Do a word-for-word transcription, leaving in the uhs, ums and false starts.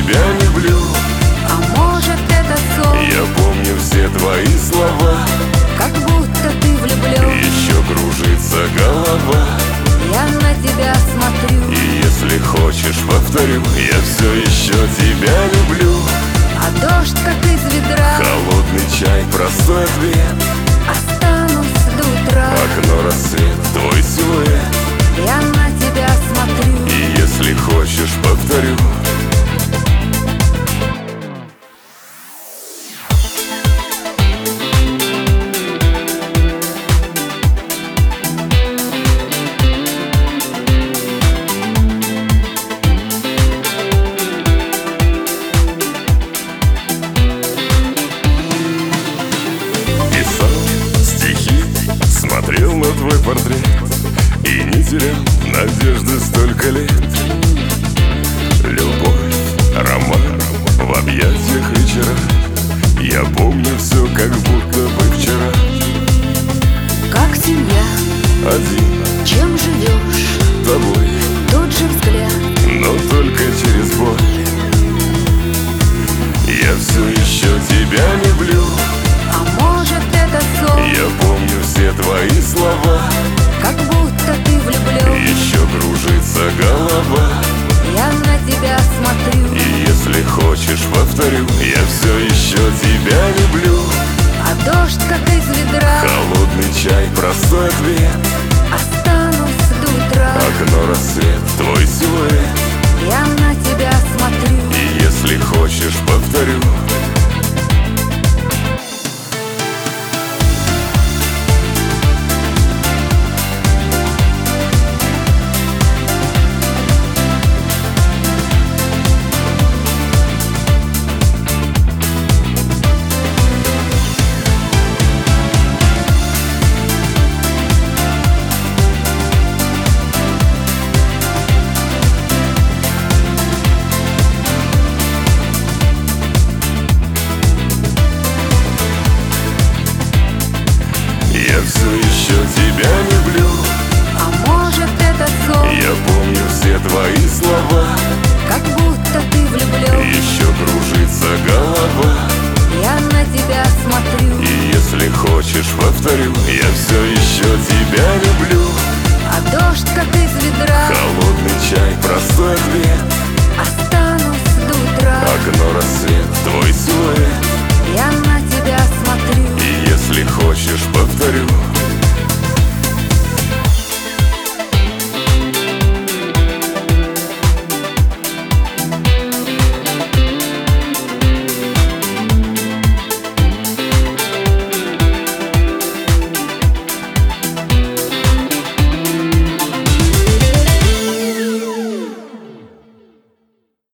тебя люблю. А может это сон? Я помню все твои слова, Как будто ты влюблен. еще кружится голова. Я на тебя смотрю. И если хочешь, повторю, я все еще тебя люблю. А дождь как из ведра. Холодный чай, простой ответ. Останусь до утра. Окно, рассвет, твой силуэт. Я на тебя смотрю. И если хочешь, повторю. Смотрел на твой портрет и не терял надежды столько лет. Любовь, роман в объятиях вечера. Я помню все, как будто бы вчера. Как семья. Один, Чем живешь? тобой, Тот же взгляд. но только через боль. Я все еще тебя люблю. А может это сон? Я помню все твои слова, Как будто ты влюблен. еще кружится голова. Я на тебя смотрю. И если хочешь, повторю, я все еще тебя люблю. А дождь как из ведра. Холодный чай, простой ответ. Останусь до утра. Окно, рассвет, твой силуэт. Я на тебя смотрю. И если хочешь, повторю. Я все еще тебя люблю. А может это сон? Я помню все твои слова, Как будто ты влюблен. еще кружится голова. Я на тебя смотрю. И если хочешь, повторю, я все еще тебя